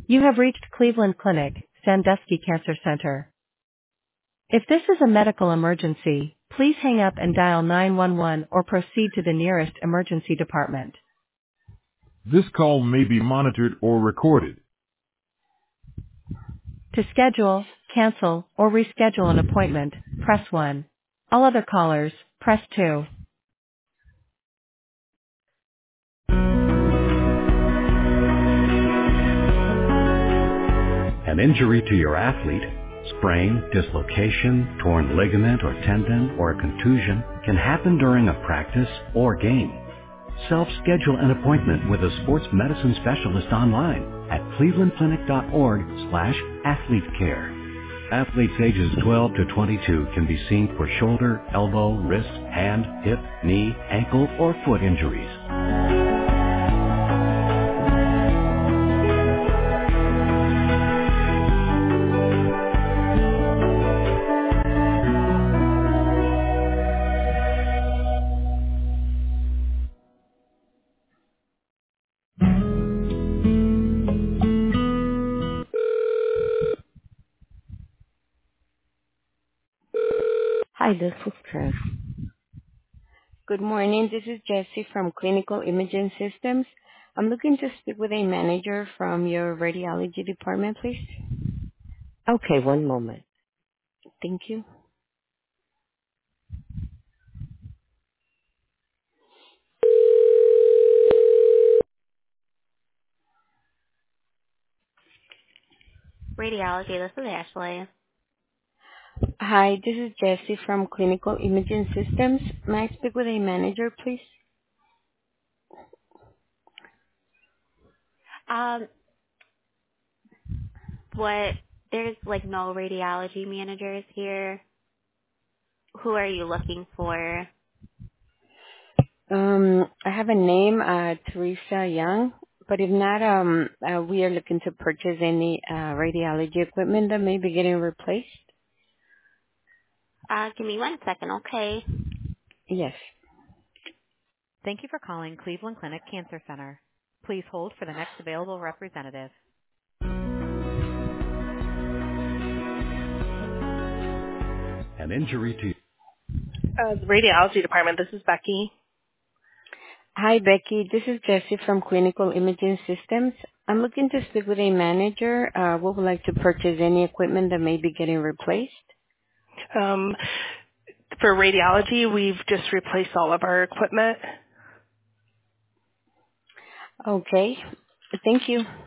You have reached Cleveland Clinic, Sandusky Cancer Center. If this is a medical emergency, please hang up and dial 911 or proceed to the nearest emergency department. This call may be monitored or recorded. To schedule, cancel, or reschedule an appointment, press 1. All other callers, press 2. An injury to your athlete, sprain, dislocation, torn ligament or tendon, or a contusion can happen during a practice or game. Self-schedule an appointment with a sports medicine specialist online at clevelandclinic.org/athletecare. Athletes ages 12 to 22 can be seen for shoulder, elbow, wrist, hand, hip, knee, ankle, or foot injuries. Hi, this is Chris. Good morning. This is Jessie from Clinical Imaging Systems. I'm looking to speak with a manager from your radiology department, please. Okay, one moment. Thank you. Radiology, this is Ashley. Hi, this is Jessie from Clinical Imaging Systems. May I speak with a manager, please? Um, there's like no radiology managers here. Who are you looking for? I have a name, Teresa Young, but if not, we are looking to purchase any radiology equipment that may be getting replaced. Give me 1 second, okay? Yes. Thank you for calling Cleveland Clinic Cancer Center. Please hold for the next available representative. An injury to The radiology department, this is Becky. Hi, Becky. This is Jessie from Clinical Imaging Systems. I'm looking to speak with a manager. We would like to purchase any equipment that may be getting replaced. For radiology, we've just replaced all of our equipment. Okay. Thank you.